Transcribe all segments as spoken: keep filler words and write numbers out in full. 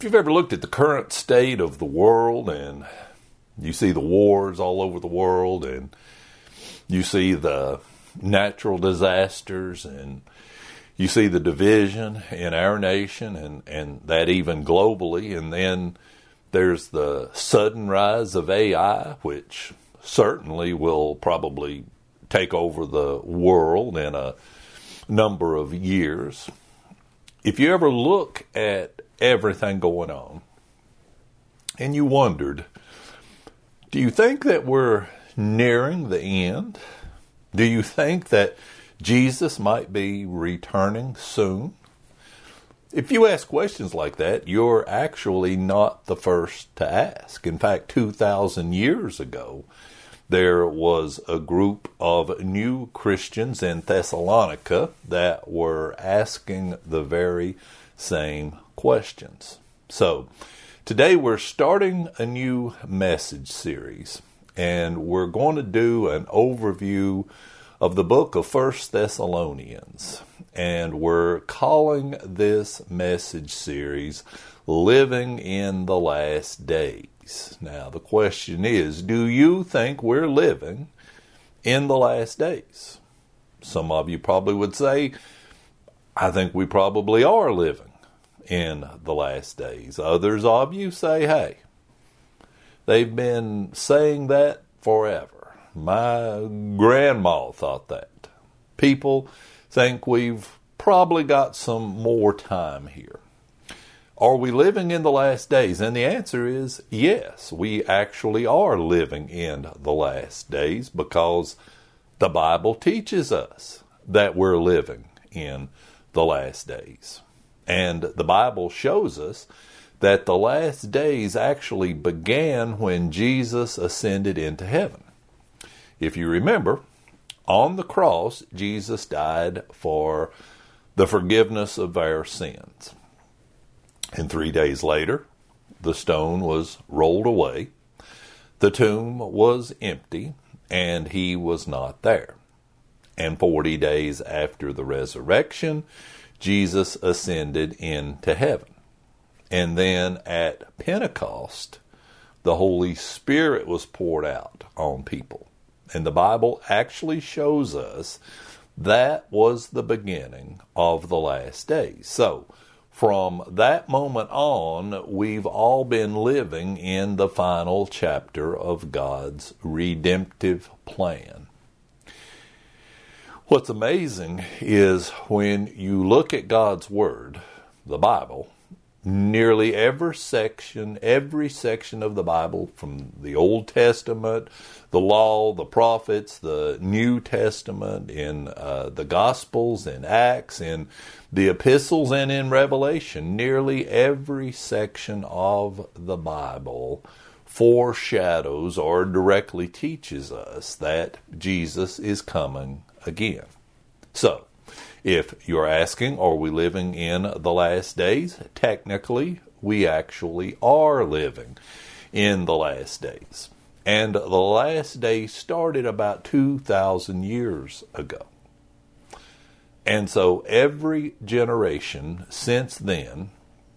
you've ever looked at the current state of the world and you see the wars all over the world and you see the natural disasters and you see the division in our nation and, and that even globally, and then there's the sudden rise of A I, which certainly will probably take over the world in a number of years. If you ever look at everything going on and you wondered, do you think that we're nearing the end? Do you think that Jesus might be returning soon? If you ask questions like that, you're actually not the first to ask. In fact, two thousand years ago, there was a group of new Christians in Thessalonica that were asking the very same questions. So, today we're starting a new message series, and we're going to do an overview of the book of First Thessalonians, and we're calling this message series Living in the Last Days. Now, the question is, do you think we're living in the last days? Some of you probably would say, I think we probably are living in the last days. Others of you say, hey, they've been saying that forever. My grandma thought that. People think we've probably got some more time here. Are we living in the last days? And the answer is yes, we actually are living in the last days because the Bible teaches us that we're living in the last days. And the Bible shows us that the last days actually began when Jesus ascended into heaven. If you remember, on the cross, Jesus died for the forgiveness of our sins. And three days later, the stone was rolled away, the tomb was empty, and he was not there. And forty days after the resurrection, Jesus ascended into heaven. And then at Pentecost, the Holy Spirit was poured out on people. And the Bible actually shows us that was the beginning of the last days. So, from that moment on, we've all been living in the final chapter of God's redemptive plan. What's amazing is when you look at God's Word, the Bible, nearly every section, every section of the Bible, from the Old Testament, the Law, the Prophets, the New Testament, in uh, the Gospels, in Acts, in the Epistles, and in Revelation, nearly every section of the Bible foreshadows or directly teaches us that Jesus is coming again. So, if you're asking, are we living in the last days? Technically, we actually are living in the last days. And the last days started about two thousand years ago. And so every generation since then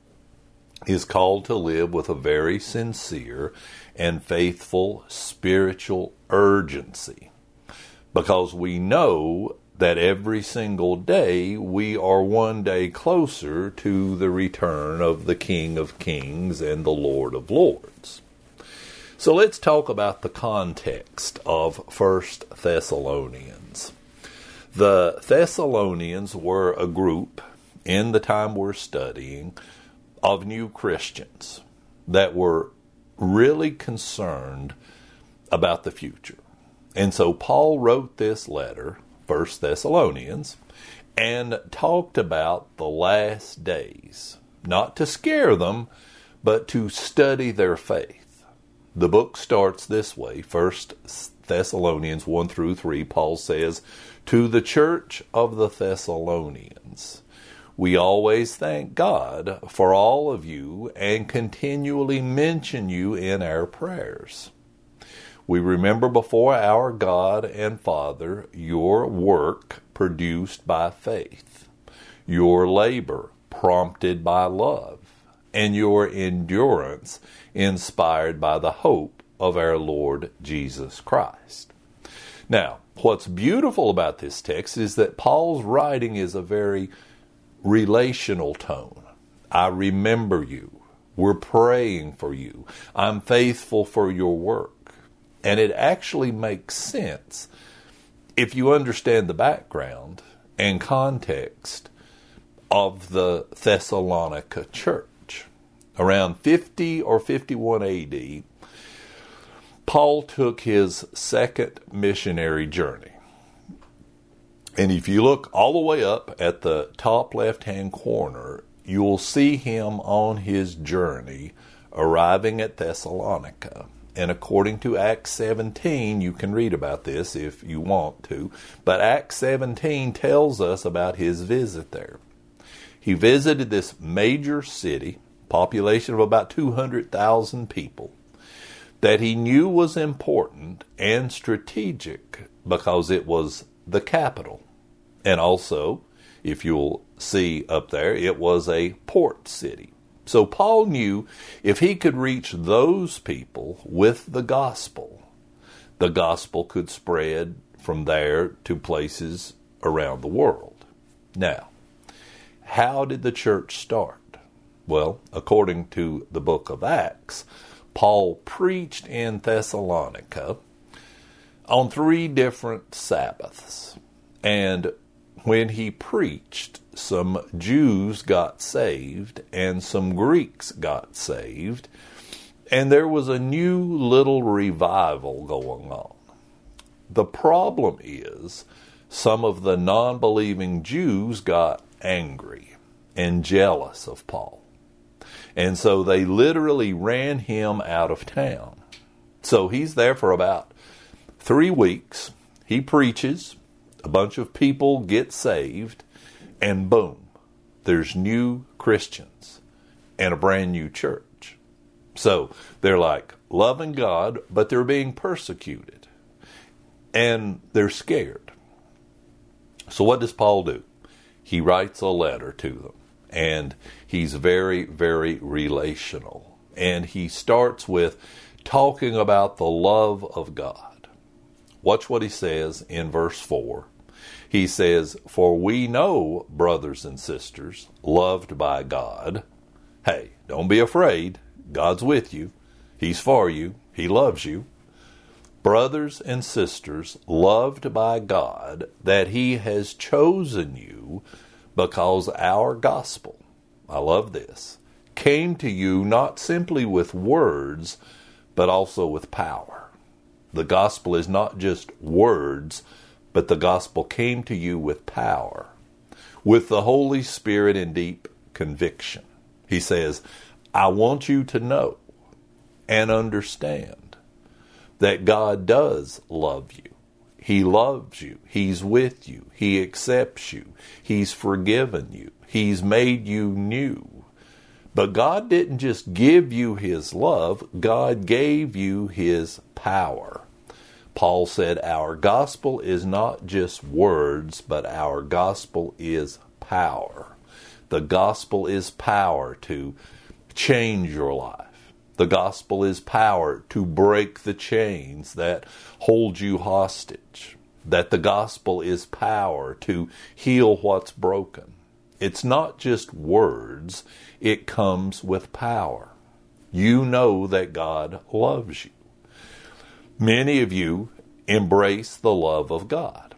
is called to live with a very sincere and faithful spiritual urgency. Because we know that every single day we are one day closer to the return of the King of Kings and the Lord of Lords. So let's talk about the context of First Thessalonians. The Thessalonians were a group, in the time we're studying, of new Christians that were really concerned about the future. And so Paul wrote this letter, First Thessalonians, and talked about the last days, not to scare them, but to study their faith. The book starts this way, First Thessalonians one through three, Paul says, "To the church of the Thessalonians, we always thank God for all of you and continually mention you in our prayers. We remember before our God and Father your work produced by faith, your labor prompted by love, and your endurance inspired by the hope of our Lord Jesus Christ. Now, what's beautiful about this text is that Paul's writing is a very relational tone. I remember you. We're praying for you. I'm faithful for your work. And it actually makes sense if you understand the background and context of the Thessalonica church. Around fifty or fifty-one A D, Paul took his second missionary journey. And if you look all the way up at the top left-hand corner, you'll see him on his journey arriving at Thessalonica. And according to Acts seventeen, you can read about this if you want to, but Acts seventeen tells us about his visit there. He visited this major city, population of about two hundred thousand people, that he knew was important and strategic because it was the capital. And also, if you'll see up there, it was a port city. So Paul knew if he could reach those people with the gospel, the gospel could spread from there to places around the world. Now, how did the church start? Well, according to the book of Acts, Paul preached in Thessalonica on three different Sabbaths. And when he preached, some Jews got saved and some Greeks got saved. And there was a new little revival going on. The problem is some of the non-believing Jews got angry and jealous of Paul. And so they literally ran him out of town. So he's there for about three weeks. He preaches. A bunch of people get saved. And boom, there's new Christians and a brand new church. So they're like loving God, but they're being persecuted. And they're scared. So what does Paul do? He writes a letter to them. And he's very, very relational. And he starts with talking about the love of God. Watch what he says in verse four. He says, "For we know, brothers and sisters, loved by God." Hey, don't be afraid. God's with you. He's for you. He loves you. "Brothers and sisters, loved by God, that he has chosen you, because our gospel," I love this, "came to you not simply with words, but also with power." The gospel is not just words, but the gospel came to you with power, with the Holy Spirit and deep conviction. He says, I want you to know and understand that God does love you. He loves you. He's with you. He accepts you. He's forgiven you. He's made you new. But God didn't just give you his love. God gave you his power. Paul said our gospel is not just words, but our gospel is power. The gospel is power to change your life. The gospel is power to break the chains that hold you hostage. That the gospel is power to heal what's broken. It's not just words, it comes with power. You know that God loves you. Many of you embrace the love of God.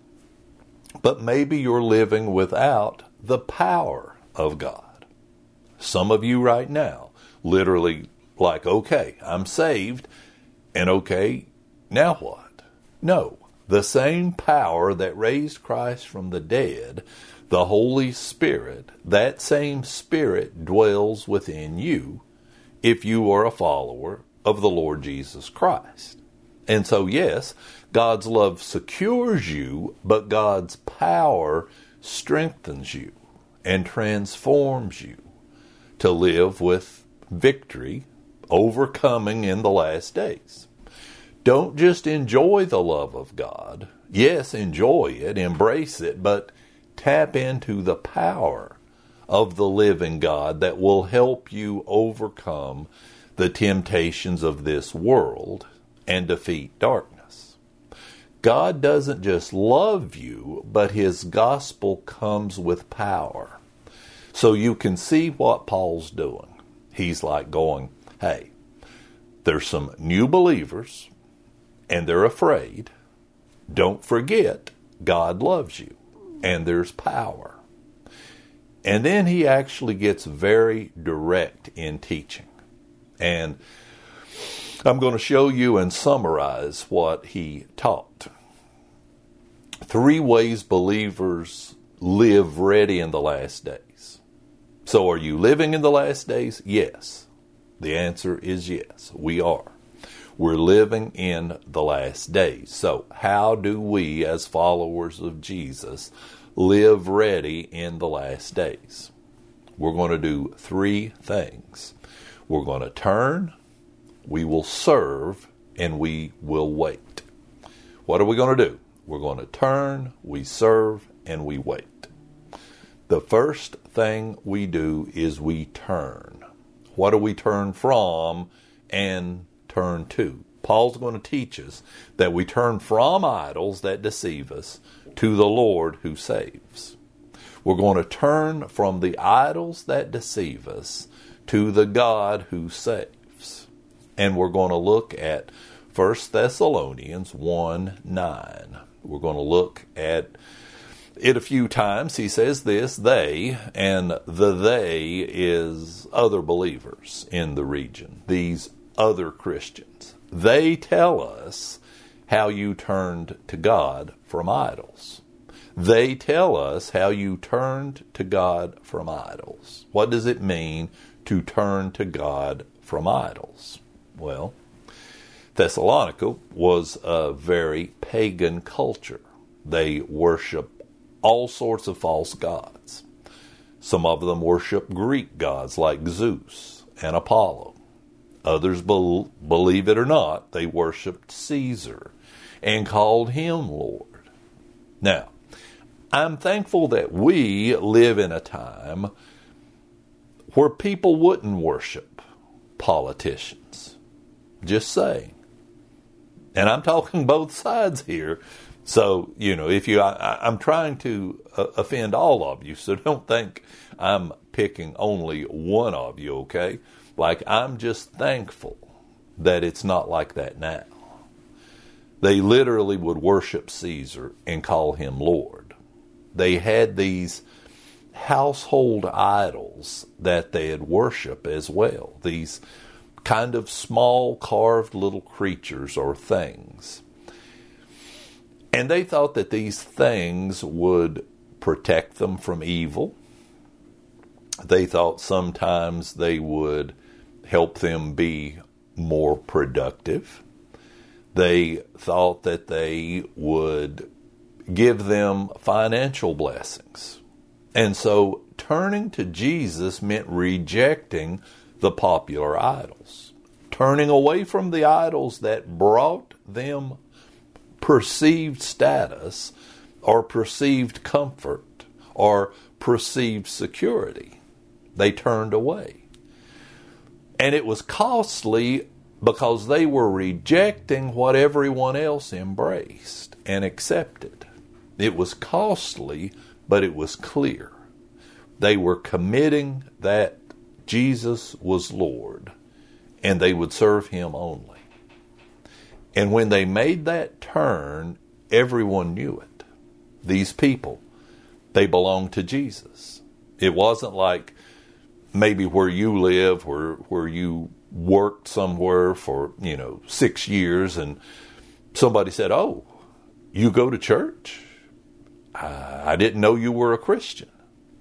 But maybe you're living without the power of God. Some of you right now, literally like, okay, I'm saved, and okay, now what? No, the same power that raised Christ from the dead, the Holy Spirit, that same Spirit dwells within you if you are a follower of the Lord Jesus Christ. And so, yes, God's love secures you, but God's power strengthens you and transforms you to live with victory, overcoming in the last days. Don't just enjoy the love of God. Yes, enjoy it, embrace it, but tap into the power of the living God that will help you overcome the temptations of this world and defeat darkness. God doesn't just love you, but His gospel comes with power. So you can see what Paul's doing. He's like going, hey, there's some new believers, and they're afraid. Don't forget, God loves you, and there's power. And then he actually gets very direct in teaching. And I'm going to show you and summarize what he taught. Three ways believers live ready in the last days. So are you living in the last days? Yes. The answer is yes, we are. We're living in the last days. So how do we, as followers of Jesus, live ready in the last days? We're going to do three things. We're going to turn, we will serve, and we will wait. What are we going to do? We're going to turn, we serve, and we wait. The first thing we do is we turn. What do we turn from and turn to? Paul's going to teach us that we turn from idols that deceive us to the Lord who saves. We're going to turn from the idols that deceive us to the God who saves. And we're going to look at First Thessalonians one nine. We're going to look at it a few times. He says this, they, and the they is other believers in the region, these other Christians. They tell us how you turned to God from idols. They tell us how you turned to God from idols. What does it mean to turn to God from idols? Well, Thessalonica was a very pagan culture. They worship all sorts of false gods. Some of them worship Greek gods like Zeus and Apollo. Others, be- believe it or not, they worshiped Caesar and called him Lord. Now, I'm thankful that we live in a time where people wouldn't worship politicians. Just saying. And I'm talking both sides here. So, you know, if you, I, I'm trying to uh, offend all of you, so don't think I'm picking only one of you, okay? Like, I'm just thankful that it's not like that now. They literally would worship Caesar and call him Lord. They had these household idols that they'd worship as well. These kind of small carved little creatures or things. And they thought that these things would protect them from evil. They thought sometimes they would help them be more productive. They thought that they would give them financial blessings. And so turning to Jesus meant rejecting the popular idols. Turning away from the idols that brought them perceived status or perceived comfort or perceived security. They turned away. And it was costly because they were rejecting what everyone else embraced and accepted. It was costly, but it was clear. They were committing that Jesus was Lord, and they would serve Him only. And when they made that turn, everyone knew it. These people, they belonged to Jesus. It wasn't like maybe where you live, where where you worked somewhere for, you know, six years and somebody said, oh, you go to church? I didn't know you were a Christian.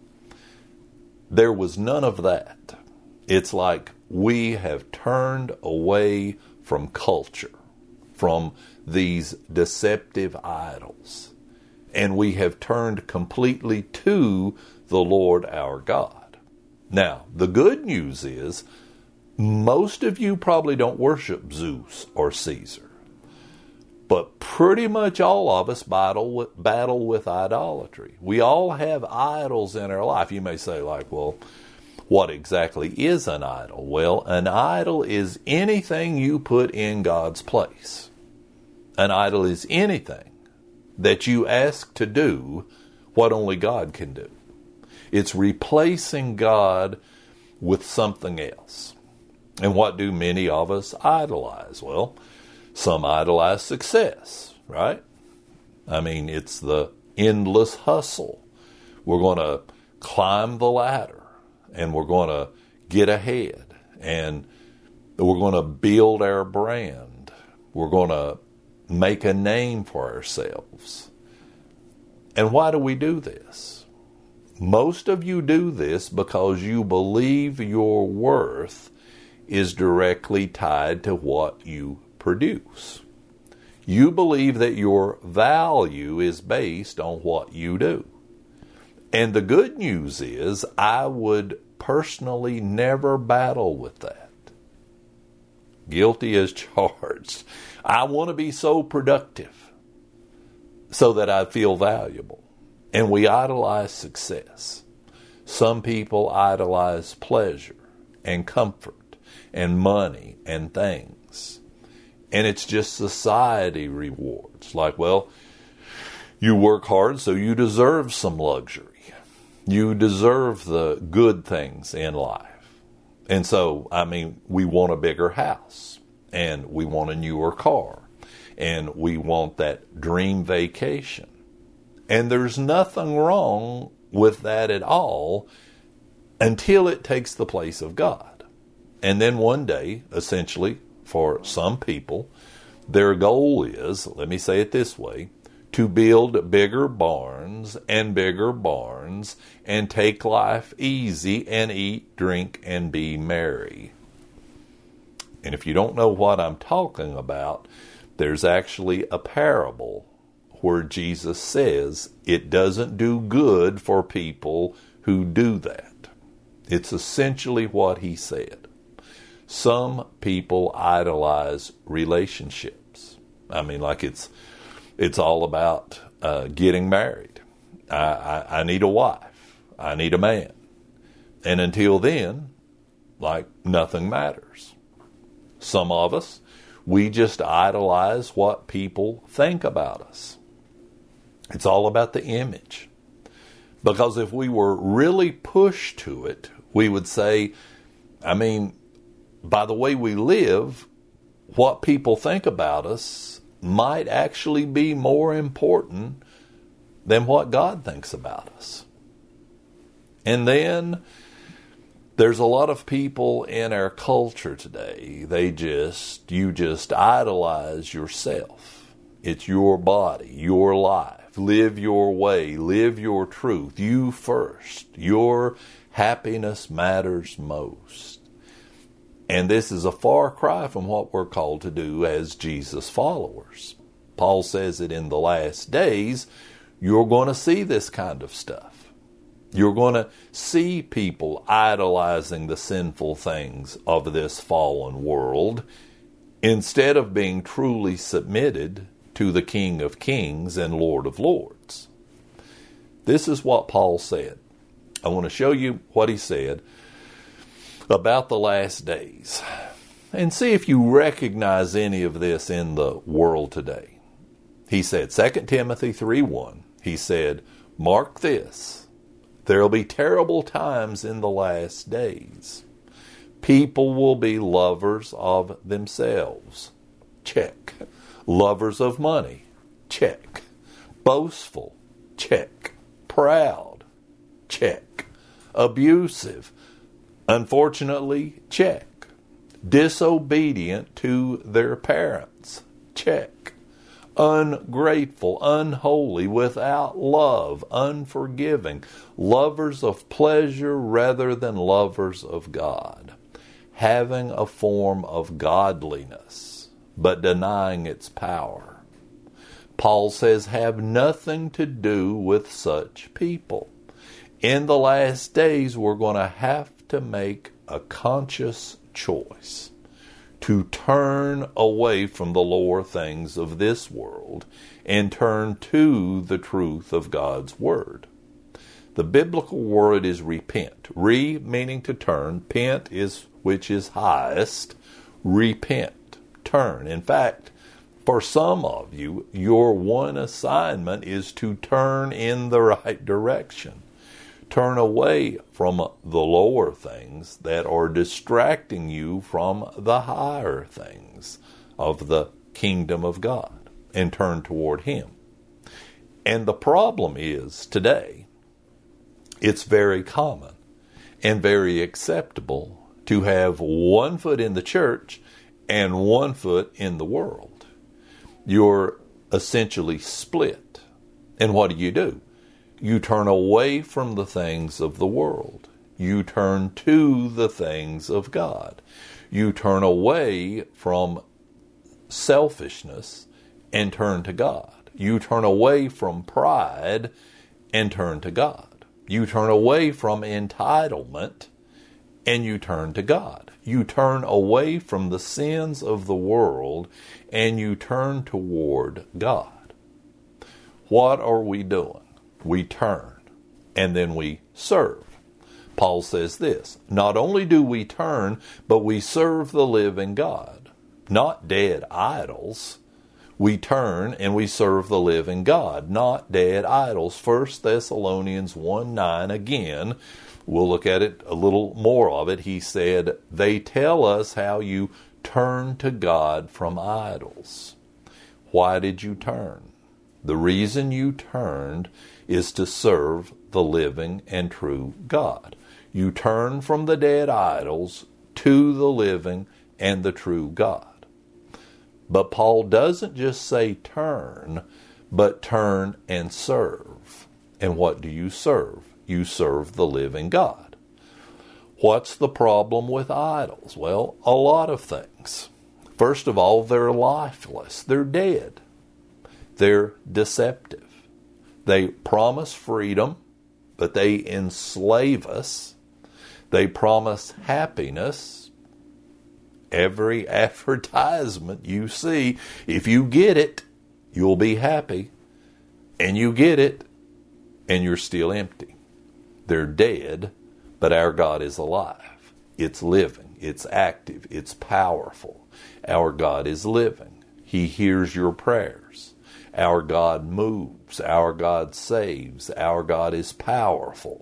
There was none of that. It's like we have turned away from culture, from these deceptive idols, and we have turned completely to the Lord our God. Now, the good news is most of you probably don't worship Zeus or Caesar. But pretty much all of us battle with, battle with idolatry. We all have idols in our life. You may say, like, well, what exactly is an idol? Well, an idol is anything you put in God's place. An idol is anything that you ask to do what only God can do. It's replacing God with something else. And what do many of us idolize? Well, some idolize success, right? I mean, it's the endless hustle. We're going to climb the ladder, and we're going to get ahead, and we're going to build our brand. We're going to make a name for ourselves. And why do we do this? Most of you do this because you believe your worth is directly tied to what you produce. You believe that your value is based on what you do. And the good news is, I would personally never battle with that. Guilty as charged. I want to be so productive so that I feel valuable. And we idolize success. Some people idolize pleasure and comfort and money and things. And it's just society rewards. Like, well, you work hard, so you deserve some luxury. You deserve the good things in life. And so, I mean, we want a bigger house, and we want a newer car, and we want that dream vacation. And there's nothing wrong with that at all until it takes the place of God. And then one day, essentially, for some people, their goal is, let me say it this way, to build bigger barns and bigger barns and take life easy and eat, drink, and be merry. And if you don't know what I'm talking about, there's actually a parable where Jesus says it doesn't do good for people who do that. It's essentially what he said. Some people idolize relationships. I mean, like it's it's all about uh, getting married. I, I, I need a wife. I need a man. And until then, like, nothing matters. Some of us, we just idolize what people think about us. It's all about the image. Because if we were really pushed to it, we would say, I mean, by the way we live, what people think about us might actually be more important than what God thinks about us. And then there's a lot of people in our culture today, they just, you just idolize yourself. It's your body, your life. Live your way, live your truth. You first. Your happiness matters most. And this is a far cry from what we're called to do as Jesus followers. Paul says that in the last days, you're going to see this kind of stuff. You're going to see people idolizing the sinful things of this fallen world instead of being truly submitted to the King of Kings and Lord of Lords. This is what Paul said. I want to show you what he said about the last days, and see if you recognize any of this in the world today. He said, Second Timothy three one, he said, mark this, there will be terrible times in the last days. People will be lovers of themselves. Check. Lovers of money. Check. Boastful. Check. Proud. Check. Abusive. Unfortunately, check. Disobedient to their parents. Check. Ungrateful, unholy, without love, unforgiving, lovers of pleasure rather than lovers of God, having a form of godliness, but denying its power. Paul says, have nothing to do with such people. In the last days, we're going to have to make a conscious choice. to turn away from the lower things of this world and turn to the truth of God's Word. The biblical word is repent. Re meaning to turn. Pent is which is highest. Repent. Turn. In fact, for some of you, your one assignment is to turn in the right direction. Turn away from the lower things that are distracting you from the higher things of the kingdom of God and turn toward Him. And the problem is today, it's very common and very acceptable to have one foot in the church and one foot in the world. You're essentially split. And what do you do? You turn away from the things of the world. You turn to the things of God. You turn away from selfishness and turn to God. You turn away from pride and turn to God. You turn away from entitlement and you turn to God. You turn away from the sins of the world and you turn toward God. What are we doing? We turn and then we serve. Paul says this, not only do we turn, but we serve the living God, not dead idols. We turn and we serve the living God, not dead idols. First Thessalonians one nine again, we'll look at it a little more of it. He said, they tell us how you turn to God from idols. Why did you turn? The reason you turned is to serve the living and true God. You turn from the dead idols to the living and the true God. But Paul doesn't just say turn, but turn and serve. And what do you serve? You serve the living God. What's the problem with idols? Well, a lot of things. First of all, they're lifeless. They're dead. They're deceptive. They promise freedom, but they enslave us. They promise happiness. Every advertisement you see, if you get it, you'll be happy. And you get it, and you're still empty. They're dead, but our God is alive. It's living. It's active. It's powerful. Our God is living. He hears your prayers. Our God moves. Our God saves. Our God is powerful.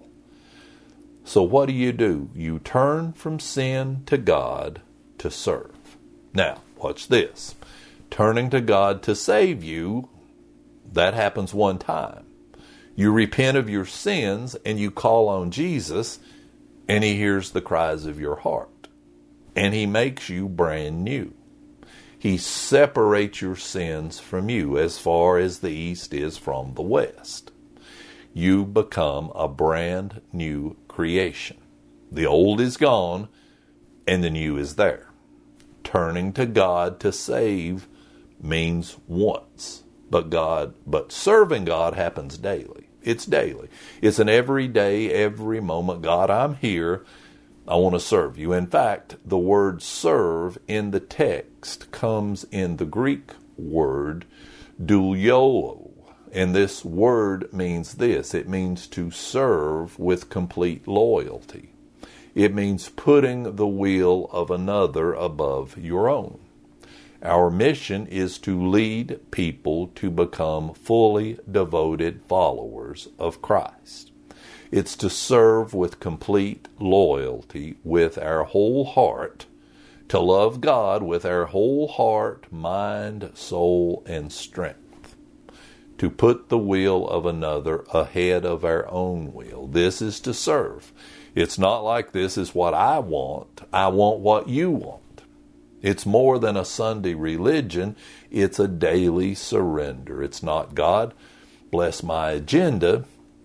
So what do you do? You turn from sin to God to serve. Now, watch this. Turning to God to save you, that happens one time. You repent of your sins and you call on Jesus and He hears the cries of your heart. And He makes you brand new. He separates your sins from you as far as the east is from the west. You become a brand new creation. The old is gone and the new is there. Turning to God to save means once, but God, but serving God happens daily. It's daily. It's an everyday, every moment. God, I'm here. I want to serve you. In fact, the word serve in the text comes in the Greek word douliolo. And this word means this. It means to serve with complete loyalty. It means putting the will of another above your own. Our mission is to lead people to become fully devoted followers of Christ. It's to serve with complete loyalty with our whole heart, to love God with our whole heart, mind, soul, and strength, to put the will of another ahead of our own will. This is to serve. It's not like this is what I want. I want what you want. It's more than a Sunday religion. It's a daily surrender. It's not, God, bless my agenda.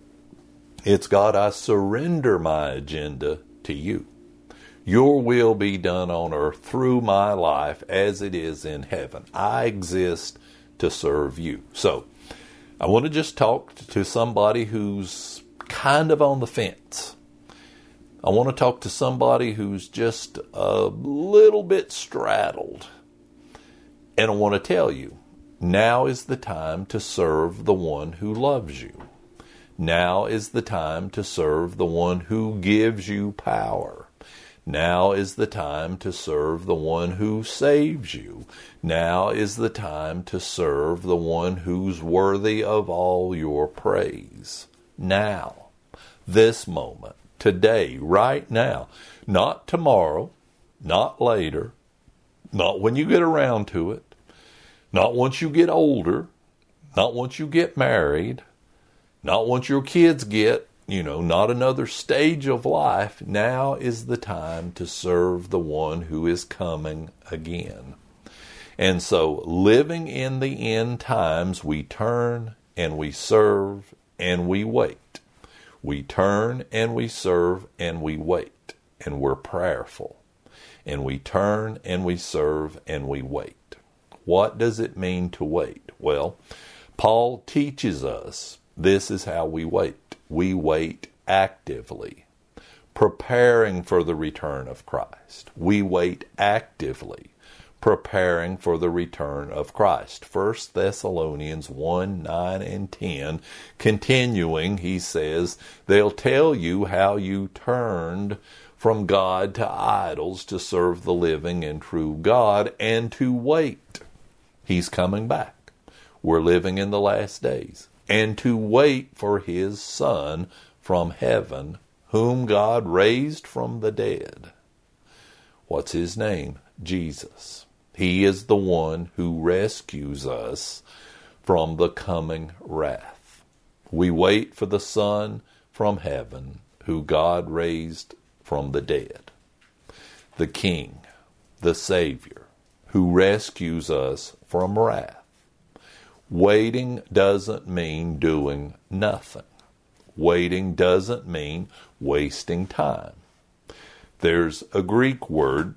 It's, God, I surrender my agenda to you. Your will be done on earth through my life as it is in heaven. I exist to serve you. So, I want to just talk to somebody who's kind of on the fence. I want to talk to somebody who's just a little bit straddled. And I want to tell you, now is the time to serve the one who loves you. Now is the time to serve the one who gives you power. Now is the time to serve the one who saves you. Now is the time to serve the one who's worthy of all your praise. Now, this moment, today, right now, not tomorrow, not later, not when you get around to it, not once you get older, not once you get married, not once your kids get, you know, not another stage of life. Now is the time to serve the one who is coming again. And so, living in the end times, we turn and we serve and we wait. We turn and we serve and we wait. And we're prayerful. And we turn and we serve and we wait. What does it mean to wait? Well, Paul teaches us this is how we wait. We wait actively, preparing for the return of Christ. We wait actively, preparing for the return of Christ. First Thessalonians one, nine, and ten, continuing, he says, they'll tell you how you turned from God to idols to serve the living and true God and to wait. He's coming back. We're living in the last days. And to wait for his Son from heaven, whom God raised from the dead. What's his name? Jesus. He is the one who rescues us from the coming wrath. We wait for the Son from heaven, who God raised from the dead. The King, the Savior, who rescues us from wrath. Waiting doesn't mean doing nothing. Waiting doesn't mean wasting time. There's a Greek word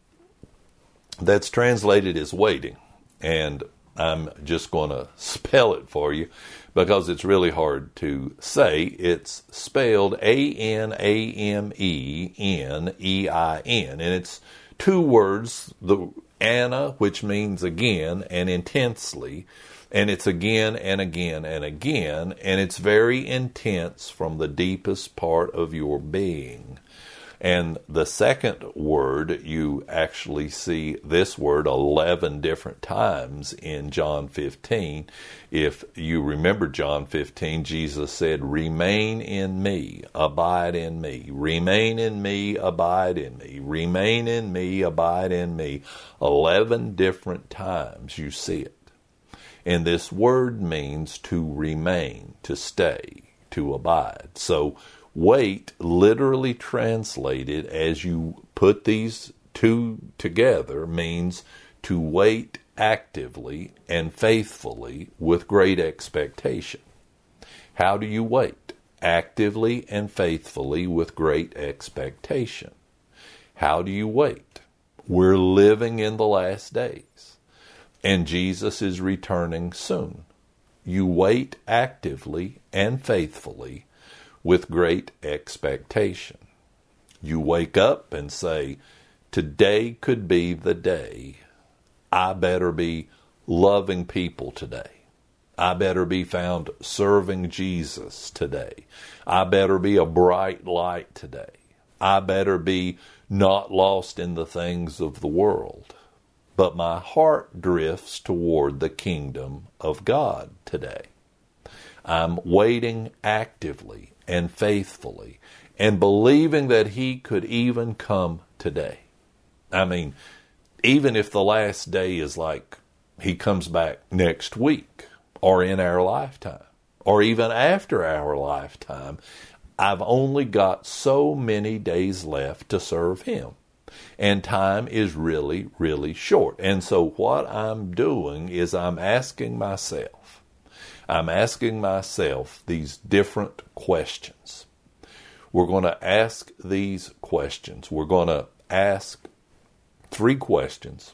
that's translated as waiting, and I'm just going to spell it for you because it's really hard to say. It's spelled A N A M E N E I N, and it's two words, the Anna, which means again, and intensely. And it's again and again and again, and it's very intense from the deepest part of your being. And the second word, you actually see this word eleven different times in John fifteen. If you remember John fifteen, Jesus said, remain in me, abide in me. Remain in me, abide in me. Remain in me, abide in me. Eleven different times you see it. And this word means to remain, to stay, to abide. So wait, literally translated as you put these two together, means to wait actively and faithfully with great expectation. How do you wait? Actively and faithfully with great expectation. How do you wait? We're living in the last days. And Jesus is returning soon. You wait actively and faithfully with great expectation. You wake up and say, today could be the day. I better be loving people today. I better be found serving Jesus today. I better be a bright light today. I better be not lost in the things of the world. But my heart drifts toward the kingdom of God today. I'm waiting actively and faithfully and believing that he could even come today. I mean, even if the last day is like he comes back next week or in our lifetime or even after our lifetime, I've only got so many days left to serve him. And time is really, really short. And so what I'm doing is I'm asking myself, I'm asking myself these different questions. We're going to ask these questions. We're going to ask three questions.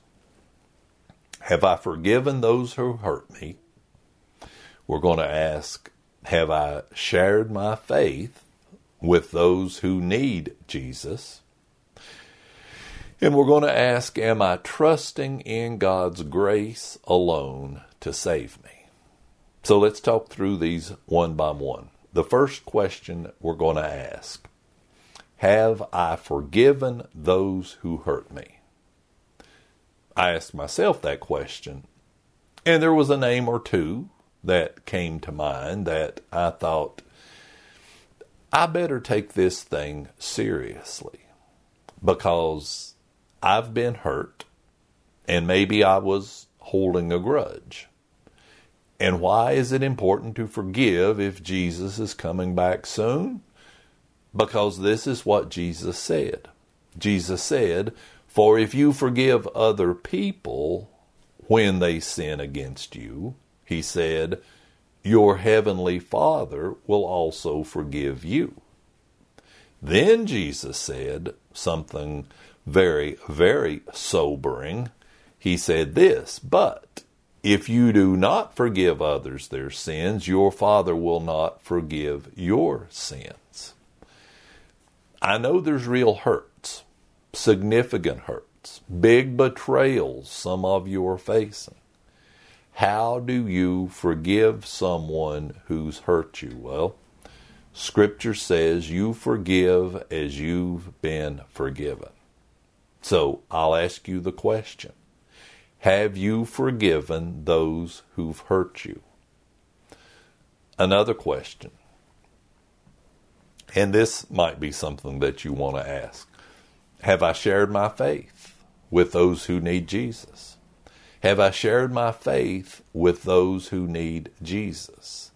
Have I forgiven those who hurt me? We're going to ask, have I shared my faith with those who need Jesus. And we're going to ask, am I trusting in God's grace alone to save me? So let's talk through these one by one. The first question we're going to ask, have I forgiven those who hurt me? I asked myself that question, and there was a name or two that came to mind that I thought, I better take this thing seriously because I've been hurt and maybe I was holding a grudge. And why is it important to forgive if Jesus is coming back soon? Because this is what Jesus said. Jesus said, for if you forgive other people when they sin against you, he said, your heavenly Father will also forgive you. Then Jesus said something very, very sobering. He said this, but if you do not forgive others their sins, your Father will not forgive your sins. I know there's real hurts, significant hurts, big betrayals some of you are facing. How do you forgive someone who's hurt you? Well, Scripture says you forgive as you've been forgiven. So I'll ask you the question. Have you forgiven those who've hurt you? Another question. And this might be something that you want to ask. Have I shared my faith with those who need Jesus? Have I shared my faith with those who need Jesus?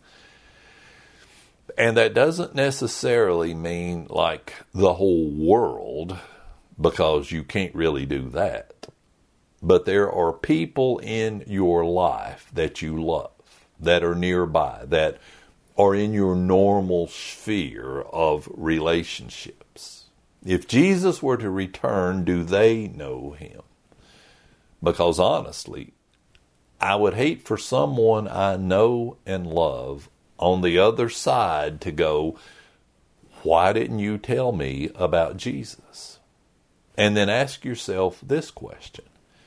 And that doesn't necessarily mean like the whole world, because you can't really do that. But there are people in your life that you love, that are nearby, that are in your normal sphere of relationships. If Jesus were to return, do they know him? Because honestly, I would hate for someone I know and love on the other side to go, why didn't you tell me about Jesus? And then ask yourself this question.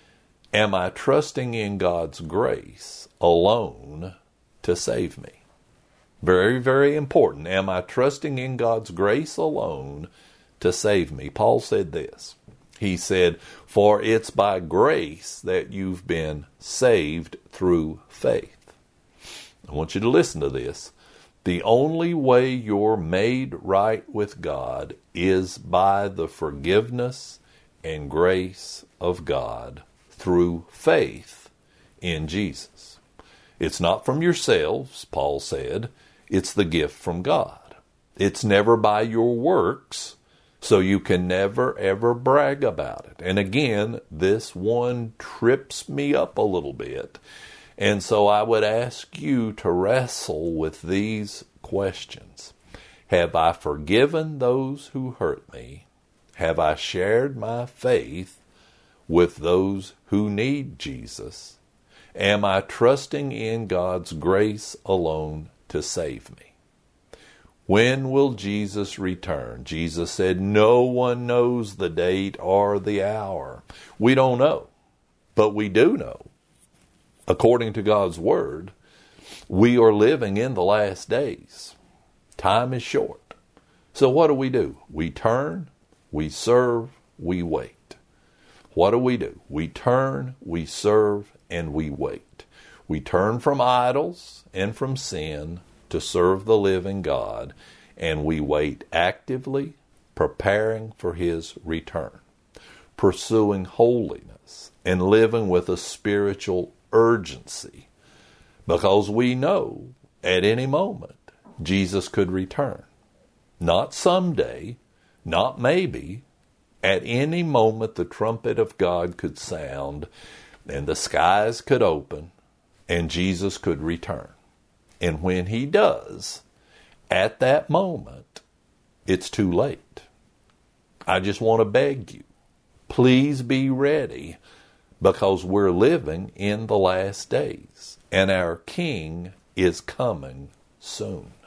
Am I trusting in God's grace alone to save me? Very, very important. Am I trusting in God's grace alone to save me? Paul said this. He said, for it's by grace that you've been saved through faith. I want you to listen to this. The only way you're made right with God is by the forgiveness and grace of God through faith in Jesus. It's not from yourselves, Paul said. It's the gift from God. It's never by your works, so you can never, ever brag about it. And again, this one trips me up a little bit. And so I would ask you to wrestle with these questions. Have I forgiven those who hurt me? Have I shared my faith with those who need Jesus? Am I trusting in God's grace alone to save me? When will Jesus return? Jesus said, no one knows the date or the hour. We don't know, but we do know. According to God's word, we are living in the last days. Time is short. So what do we do? We turn, we serve, we wait. What do we do? We turn, we serve, and we wait. We turn from idols and from sin to serve the living God, and we wait actively, preparing for his return, pursuing holiness, and living with a spiritual urgency, because we know at any moment Jesus could return. Not someday, not maybe, at any moment the trumpet of God could sound, and the skies could open, and Jesus could return. And when he does, at that moment, it's too late. I just want to beg you, please be ready, because we're living in the last days, and our King is coming soon.